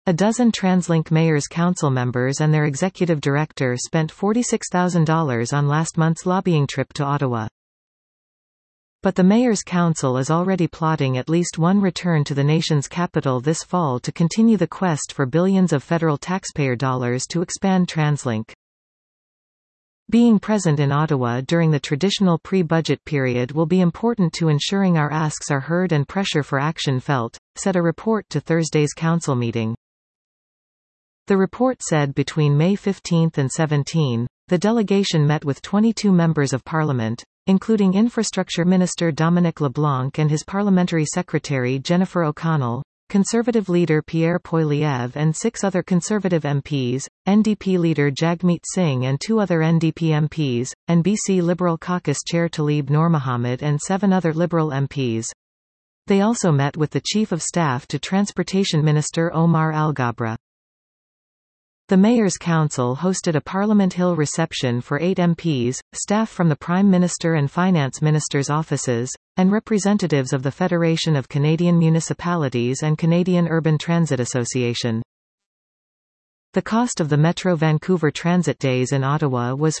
A dozen TransLink Mayors Council members and their executive director spent $46,000 on last month's lobbying trip to Ottawa. But the Mayors Council is already plotting at least one return to the nation's capital this fall to continue the quest for billions of federal taxpayer dollars to expand TransLink. Being present in Ottawa during the traditional pre-budget period will be important to ensuring our asks are heard and pressure for action felt, said a report to Thursday's council meeting. The report said between May 15 and 17, the delegation met with 22 members of parliament, including Infrastructure Minister Dominic LeBlanc and his parliamentary secretary Jennifer O'Connell, Conservative leader Pierre Poilievre and 6 other Conservative MPs, NDP leader Jagmeet Singh and 2 other NDP MPs, and BC Liberal Caucus Chair Talib Noormohamed and 7 other Liberal MPs. They also met with the Chief of Staff to Transportation Minister Omar Al-Ghabra. The Mayors' Council hosted a Parliament Hill reception for 8 MPs, staff from the Prime Minister and Finance Minister's offices, and representatives of the Federation of Canadian Municipalities and Canadian Urban Transit Association. The cost of the Metro Vancouver Transit Days in Ottawa was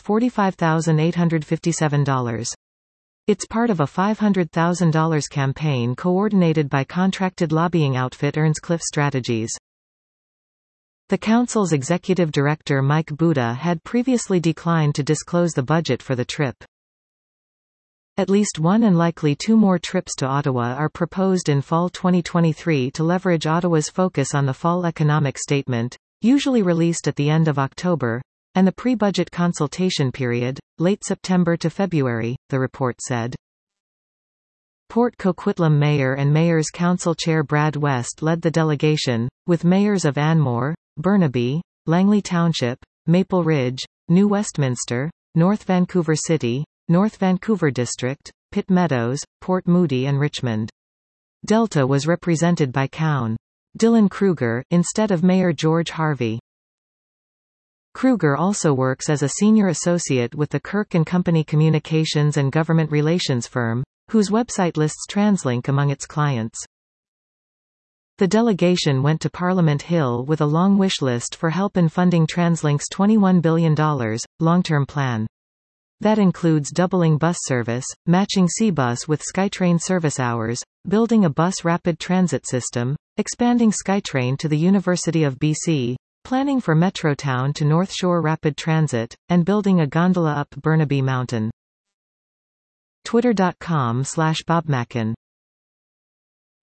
$45,857. It's part of a $500,000 campaign coordinated by contracted lobbying outfit Earnscliffe Strategies. The Council's executive director Mike Buda had previously declined to disclose the budget for the trip. At least one and likely 2 more trips to Ottawa are proposed in fall 2023 to leverage Ottawa's focus on the fall economic statement, usually released at the end of October, and the pre-budget consultation period, late September to February, the report said. Port Coquitlam Mayor and Mayor's Council Chair Brad West led the delegation, with mayors of Anmore, Burnaby, Langley Township, Maple Ridge, New Westminster, North Vancouver City, North Vancouver District, Pitt Meadows, Port Moody and Richmond. Delta was represented by Cown. Dylan Kruger, instead of Mayor George Harvey. Kruger also works as a senior associate with the Kirk & Company communications and government relations firm, whose website lists TransLink among its clients. The delegation went to Parliament Hill with a long wish list for help in funding TransLink's $21 billion, long-term plan. That includes doubling bus service, matching SeaBus with SkyTrain service hours, building a bus rapid transit system, expanding SkyTrain to the University of BC, planning for Metrotown to North Shore Rapid Transit, and building a gondola up Burnaby Mountain. Twitter.com/BobMacken